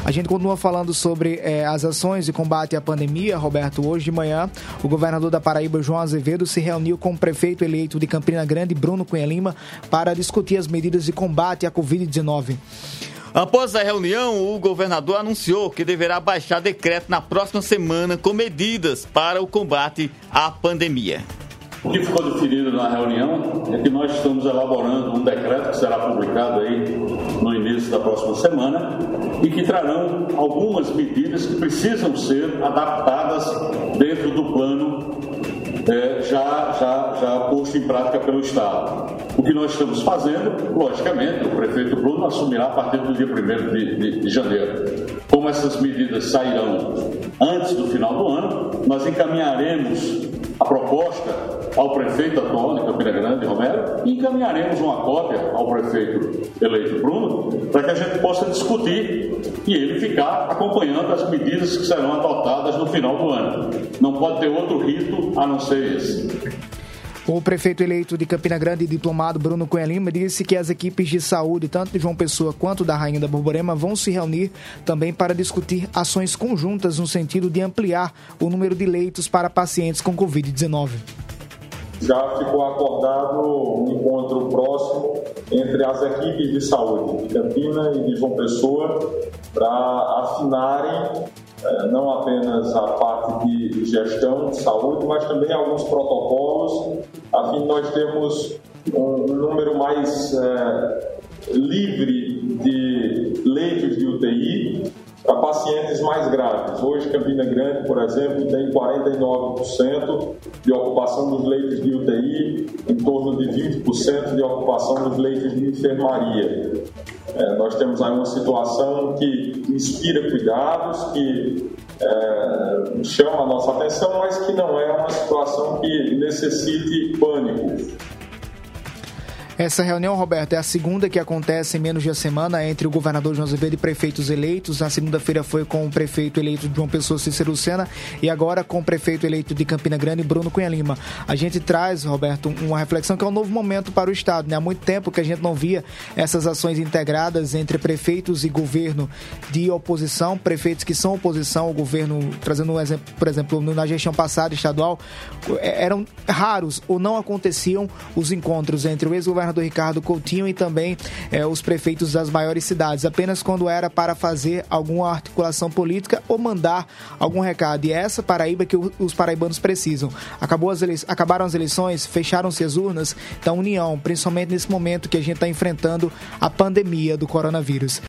A gente continua falando sobre as ações de combate à pandemia, Roberto. Hoje de manhã, o governador da Paraíba, João Azevedo, se reuniu com o prefeito eleito de Campina Grande, Bruno Cunha Lima, para discutir as medidas de combate à Covid-19. Após a reunião, o governador anunciou que deverá baixar decreto na próxima semana com medidas para o combate à pandemia. O que ficou definido na reunião é que nós estamos elaborando um decreto que será publicado aí no início da próxima semana e que trarão algumas medidas que precisam ser adaptadas dentro do plano já posto em prática pelo Estado. O que nós estamos fazendo, logicamente, o prefeito Bruno assumirá a partir do dia 1º de janeiro. Como essas medidas sairão antes do final do ano, nós encaminharemos a proposta ao prefeito atual de Campina Grande, Romero, e encaminharemos uma cópia ao prefeito eleito Bruno, para que a gente possa discutir e ele ficar acompanhando as medidas que serão adotadas no final do ano. Não pode ter outro rito a não ser esse. O prefeito eleito de Campina Grande, diplomado Bruno Cunha Lima, disse que as equipes de saúde, tanto de João Pessoa quanto da Rainha da Borborema, vão se reunir também para discutir ações conjuntas no sentido de ampliar o número de leitos para pacientes com Covid-19. Já ficou acordado um encontro próximo entre as equipes de saúde de Campina e de João Pessoa para afinarem não apenas a parte de gestão de saúde, mas também alguns protocolos, a fim de nós termos um número mais livre de leitos de UTI para pacientes mais graves. Hoje, Campina Grande, por exemplo, tem 49% de ocupação dos leitos de UTI, em torno de 20% de ocupação dos leitos de enfermaria. Nós temos aí uma situação que inspira cuidados, que chama a nossa atenção, mas que não é uma situação que necessite pânico. Essa reunião, Roberto, é a segunda que acontece em menos de uma semana entre o governador João Azevedo e prefeitos eleitos. Na segunda-feira foi com o prefeito eleito de João Pessoa, Cícero Lucena, e agora com o prefeito eleito de Campina Grande, Bruno Cunha Lima. A gente traz, Roberto, uma reflexão que é um novo momento para o Estado, né? Há muito tempo que a gente não via essas ações integradas entre prefeitos e governo de oposição, prefeitos que são oposição ao governo, trazendo um exemplo, por exemplo, na gestão passada estadual, eram raros ou não aconteciam os encontros entre o ex-governador Ricardo Coutinho e também os prefeitos das maiores cidades, apenas quando era para fazer alguma articulação política ou mandar algum recado. E é essa Paraíba que os paraibanos precisam. Acabaram as eleições, fecharam-se as urnas, então união, principalmente nesse momento que a gente está enfrentando a pandemia do coronavírus.